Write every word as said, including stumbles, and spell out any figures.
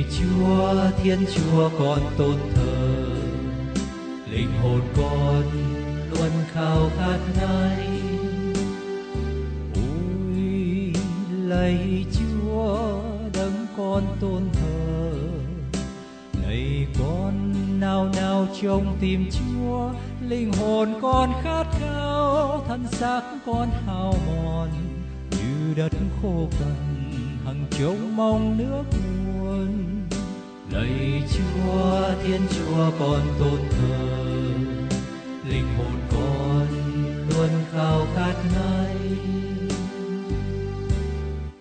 Chúa, Thiên Chúa con tôn thờ, linh hồn con luôn khao khát Ngài. Ôi lạy Chúa, đấng con tôn thờ, này con nao nao trong tim Chúa, linh hồn con khát khao, thân xác con hao mòn như đất khô cằn, hằng trông mong nước nguồn. Lạy Chúa, Thiên Chúa con tôn thờ, linh hồn con luôn khao khát Ngài.